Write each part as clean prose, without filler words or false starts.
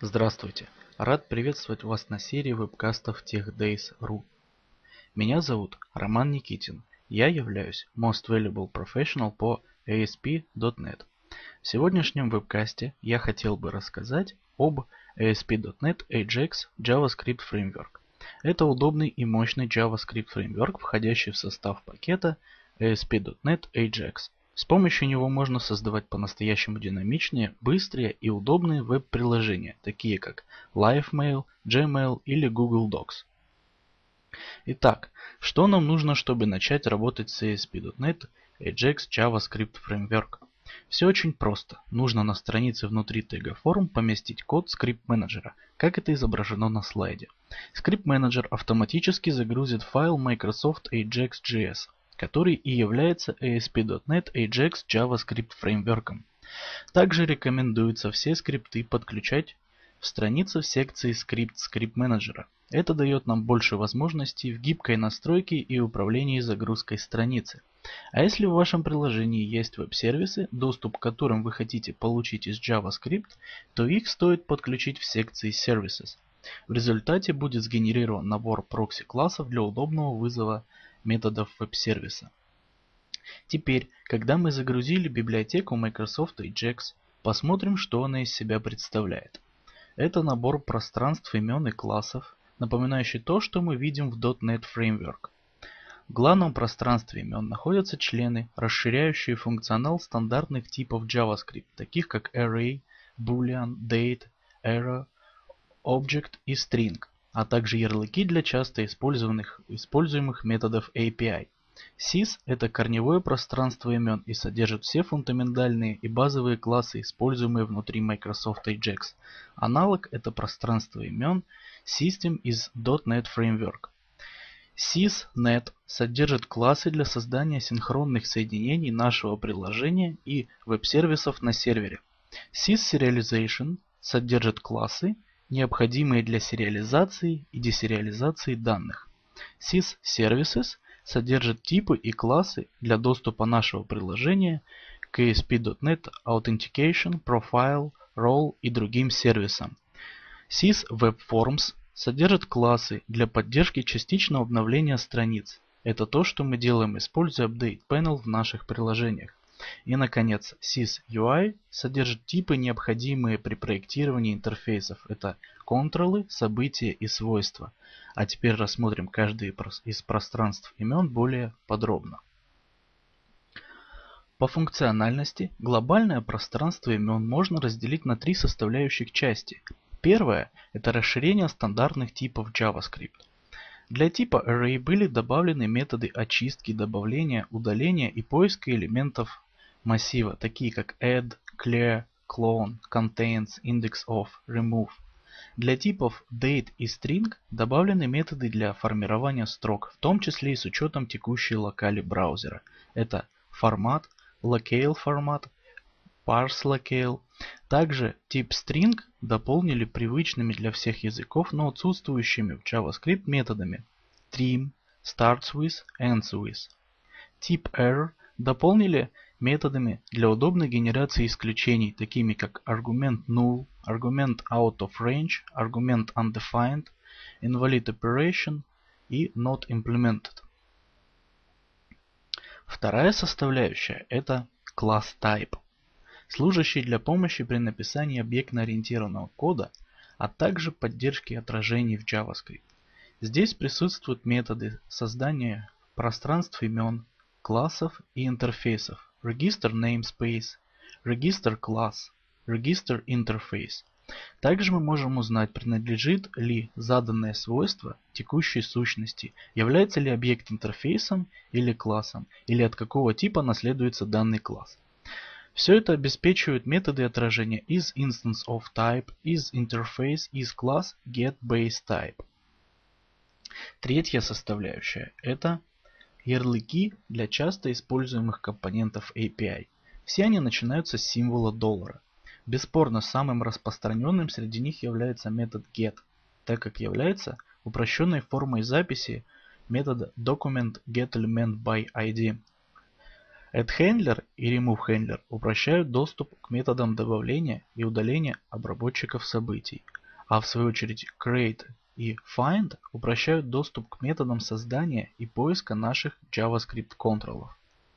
Здравствуйте! Рад приветствовать вас на серии вебкастов TechDays.ru. Меня зовут Роман Никитин. Я являюсь Most Valuable Professional по ASP.NET. В сегодняшнем вебкасте я хотел бы рассказать об ASP.NET Ajax JavaScript Framework. Это удобный и мощный JavaScript фреймворк, входящий в состав пакета ASP.NET Ajax. С помощью него можно создавать по-настоящему динамичные, быстрые и удобные веб-приложения, такие как LiveMail, Gmail или Google Docs. Итак, что нам нужно, чтобы начать работать с ASP.NET Ajax JavaScript Framework? Все очень просто. Нужно на странице внутри тега форм поместить код скрипт-менеджера, как это изображено на слайде. Скрипт-менеджер автоматически загрузит файл Microsoft Ajax.js, который и является ASP.NET Ajax JavaScript фреймворком. Также рекомендуется все скрипты подключать в странице в секции скрипт скрипт-менеджера. Это дает нам больше возможностей в гибкой настройке и управлении загрузкой страницы. А если в вашем приложении есть веб-сервисы, доступ к которым вы хотите получить из JavaScript, то их стоит подключить в секции Services. В результате будет сгенерирован набор прокси-классов для удобного вызова методов веб-сервиса. Теперь, когда мы загрузили библиотеку Microsoft Ajax, посмотрим, что она из себя представляет. Это набор пространств имен и классов, напоминающий то, что мы видим в .NET Framework. В главном пространстве имен находятся члены, расширяющие функционал стандартных типов JavaScript, таких как Array, Boolean, Date, Error, Object и String, а также ярлыки для часто используемых методов API. Sys – это корневое пространство имен и содержит все фундаментальные и базовые классы, используемые внутри Microsoft Ajax. Аналог – это пространство имен System из .NET Framework. SysNet содержит классы для создания синхронных соединений нашего приложения и веб-сервисов на сервере. SysSerialization содержит классы, необходимые для сериализации и десериализации данных. SysServices содержит типы и классы для доступа нашего приложения к ASP.NET Authentication, Profile, Role и другим сервисам. SysWebForms содержит классы для поддержки частичного обновления страниц. Это то, что мы делаем, используя Update Panel в наших приложениях. И, наконец, SysUI содержит типы, необходимые при проектировании интерфейсов. Это контролы, события и свойства. А теперь рассмотрим каждый из пространств имен более подробно. По функциональности глобальное пространство имен можно разделить на три составляющих части. Первое – это расширение стандартных типов JavaScript. Для типа Array были добавлены методы очистки, добавления, удаления и поиска элементов массива, такие как add, clear, clone, contains, indexOf, remove. Для типов date и string добавлены методы для формирования строк, в том числе и с учетом текущей локали браузера. Это формат, locale формат, parse locale. Также тип string дополнили привычными для всех языков, но отсутствующими в JavaScript методами trim, starts with, ends with. Тип error дополнили методами для удобной генерации исключений, такими как аргумент null, аргумент out of range, аргумент undefined, invalid operation и not implemented. Вторая составляющая – это class type, служащий для помощи при написании объектно-ориентированного кода, а также поддержки отражений в JavaScript. Здесь присутствуют методы создания пространств имен, классов и интерфейсов, Register Namespace, Register Class, Register Interface. Также мы можем узнать, принадлежит ли заданное свойство текущей сущности, является ли объект интерфейсом или классом, или от какого типа наследуется данный класс. Все это обеспечивают методы отражения isInstanceOfType, isInterface, isClass, getBaseType. Третья составляющая – это ярлыки для часто используемых компонентов API. Все они начинаются с символа $. Бесспорно, самым распространенным среди них является метод get, так как является упрощенной формой записи метода document getElementById. AddHandler и RemoveHandler упрощают доступ к методам добавления и удаления обработчиков событий, а в свою очередь Create и Find упрощают доступ к методам создания и поиска наших JavaScript контролов.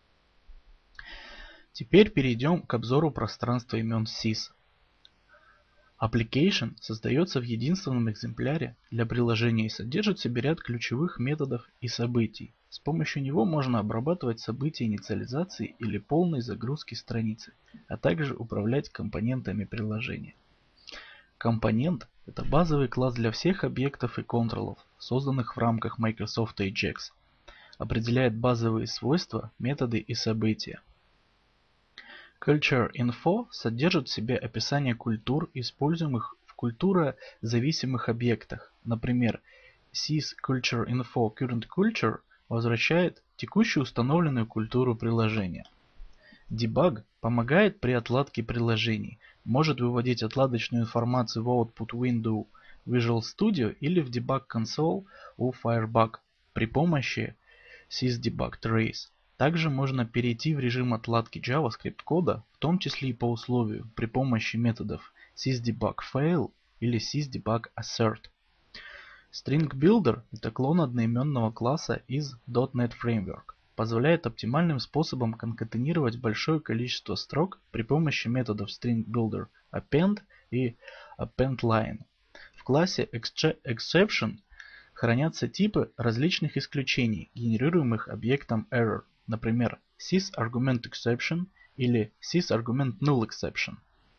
Теперь перейдем к обзору пространства имен sys. Application создается в единственном экземпляре для приложения и содержит в себе ряд ключевых методов и событий. С помощью него можно обрабатывать события инициализации или полной загрузки страницы, а также управлять компонентами приложения. Компонент – это базовый класс для всех объектов и контролов, созданных в рамках Microsoft Ajax. Определяет базовые свойства, методы и события. Culture Info содержит в себе описание культур, используемых в культурозависимых объектах. Например, sys Culture Info Current Culture возвращает текущую установленную культуру приложения. Debug помогает при отладке приложений, может выводить отладочную информацию в Output Window Visual Studio или в Debug Console у Firebug при помощи sysdebug trace. Также можно перейти в режим отладки JavaScript кода, в том числе и по условию, при помощи методов sysdebugFail или sysdebugassert. String Builder – это клон одноименного класса из .NET Framework. Позволяет оптимальным способом конкатенировать большое количество строк при помощи методов String Builder Append и AppendLine. В классе Exception хранятся типы различных исключений, генерируемых объектом Error. Например, sysArgumentException или sysArgumentNullException.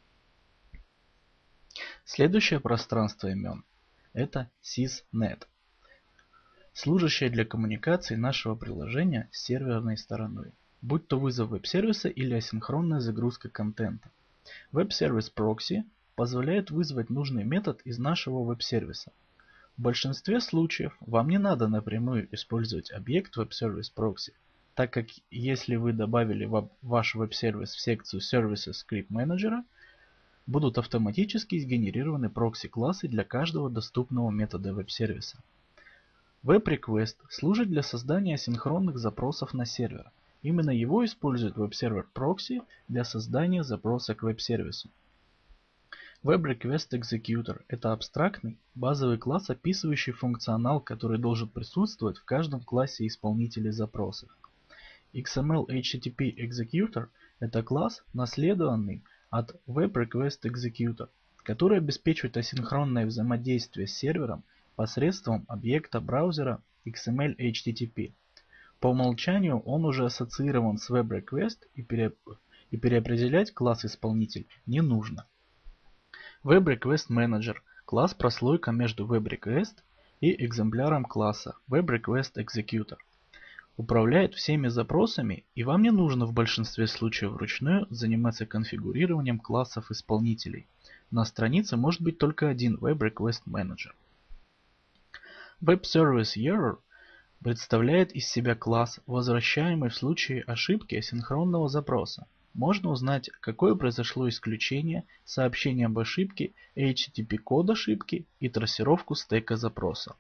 Следующее пространство имен – это sysnet, служащее для коммуникации нашего приложения с серверной стороной, будь то вызов веб-сервиса или асинхронная загрузка контента. Web-Service Proxy позволяет вызвать нужный метод из нашего веб-сервиса. В большинстве случаев вам не надо напрямую использовать объект Web-Service Proxy, так как если вы добавили ваш веб-сервис в секцию Services Script Manager, будут автоматически сгенерированы прокси-классы для каждого доступного метода веб-сервиса. Web-Request служит для создания асинхронных запросов на сервер. Именно его использует веб-сервер Proxy для создания запроса к веб-сервису. Web-Request Executor – это абстрактный, базовый класс, описывающий функционал, который должен присутствовать в каждом классе исполнителей запросов. XML HTTP Executor – это класс, наследованный от Web Request Executor, который обеспечивает асинхронное взаимодействие с сервером посредством объекта браузера XML HTTP. По умолчанию он уже ассоциирован с Web Request и переопределять класс-исполнитель не нужно. Web Request Manager – класс прослойка между Web Request и экземпляром класса Web Request Executor. Управляет всеми запросами, и вам не нужно в большинстве случаев вручную заниматься конфигурированием классов исполнителей. На странице может быть только один Web Request Manager. Web Service Error представляет из себя класс, возвращаемый в случае ошибки асинхронного запроса. Можно узнать, какое произошло исключение, сообщение об ошибке, HTTP код ошибки и трассировку стека запроса.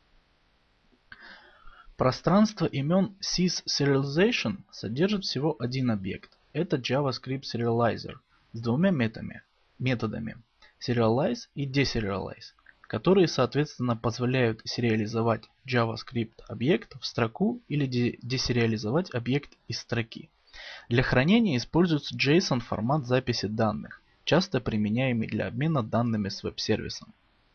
Пространство имен sys_serialization содержит всего один объект. Это JavaScript Serializer с двумя методами serialize и deserialize, которые соответственно позволяют сериализовать JavaScript объект в строку или десериализовать объект из строки. Для хранения используется JSON формат записи данных, часто применяемый для обмена данными с веб-сервисом.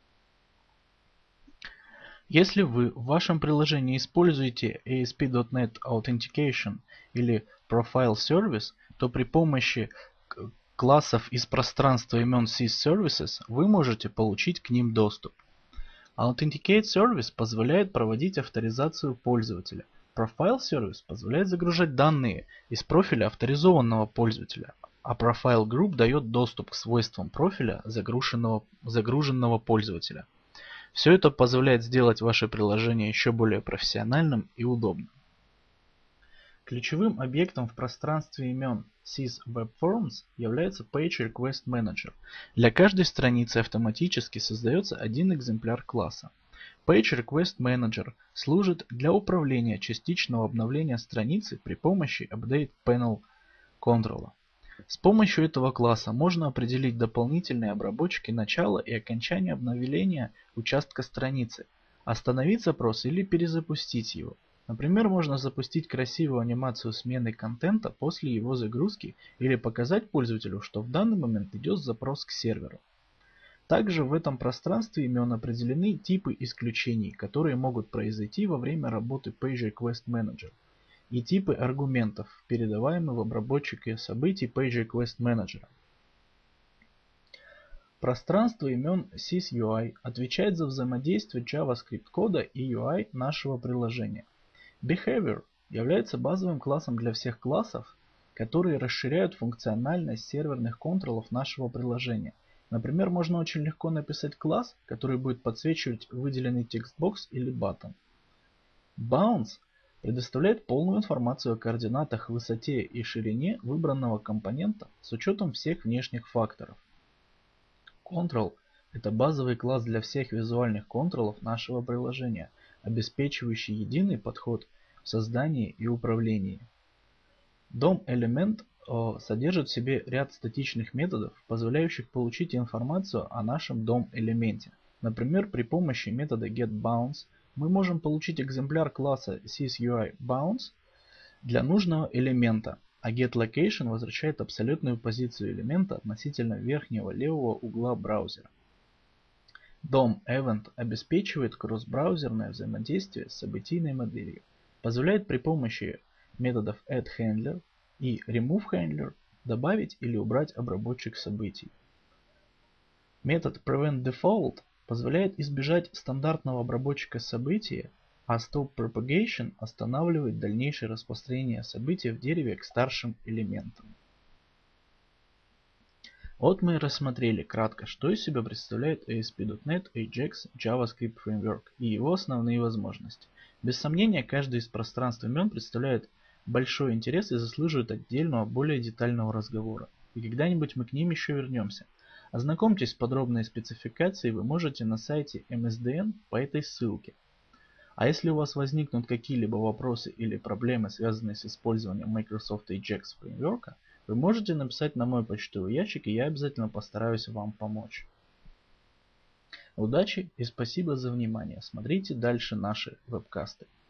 Если вы в вашем приложении используете ASP.NET Authentication или Profile Service, то при помощи классов из пространства имен sys_services вы можете получить к ним доступ. Authenticate Service позволяет проводить авторизацию пользователя. Profile Service позволяет загружать данные из профиля авторизованного пользователя, а Profile Group дает доступ к свойствам профиля загруженного пользователя. Все это позволяет сделать ваше приложение еще более профессиональным и удобным. Ключевым объектом в пространстве имен sys_webforms является Page Request Manager. Для каждой страницы автоматически создается один экземпляр класса. Page Request Manager служит для управления частичного обновления страницы при помощи Update Panel Control. С помощью этого класса можно определить дополнительные обработчики начала и окончания обновления участка страницы, остановить запрос или перезапустить его. Например, можно запустить красивую анимацию смены контента после его загрузки или показать пользователю, что в данный момент идет запрос к серверу. Также в этом пространстве имен определены типы исключений, которые могут произойти во время работы Page Request Manager, и типы аргументов, передаваемых в обработчике событий Page Request Manager. Пространство имен SysUI отвечает за взаимодействие JavaScript кода и UI нашего приложения. Behavior является базовым классом для всех классов, которые расширяют функциональность серверных контролов нашего приложения. Например, можно очень легко написать класс, который будет подсвечивать выделенный текстбокс или button. Bounds предоставляет полную информацию о координатах, высоте и ширине выбранного компонента с учетом всех внешних факторов. Control – это базовый класс для всех визуальных контролов нашего приложения, обеспечивающий единый подход в создании и управлении. DOM-элемент содержит в себе ряд статичных методов, позволяющих получить информацию о нашем DOM-элементе. Например, при помощи метода getBounds мы можем получить экземпляр класса SysUI-Bounds для нужного элемента, а getLocation возвращает абсолютную позицию элемента относительно верхнего левого угла браузера. DOM-Event обеспечивает кросс-браузерное взаимодействие с событийной моделью, позволяет при помощи методов addHandler и removeHandler добавить или убрать обработчик событий. Метод preventDefault позволяет избежать стандартного обработчика события, а stopPropagation останавливает дальнейшее распространение события в дереве к старшим элементам. Вот мы и рассмотрели кратко, что из себя представляет ASP.NET Ajax JavaScript Framework и его основные возможности. Без сомнения, каждый из пространств имен представляет большой интерес и заслуживает отдельного, более детального разговора. И когда-нибудь мы к ним еще вернемся. Ознакомьтесь с подробной спецификацией вы можете на сайте MSDN по этой ссылке. А если у вас возникнут какие-либо вопросы или проблемы, связанные с использованием Microsoft Ajax Framework, вы можете написать на мой почтовый ящик, и я обязательно постараюсь вам помочь. Удачи и спасибо за внимание. Смотрите дальше наши вебкасты.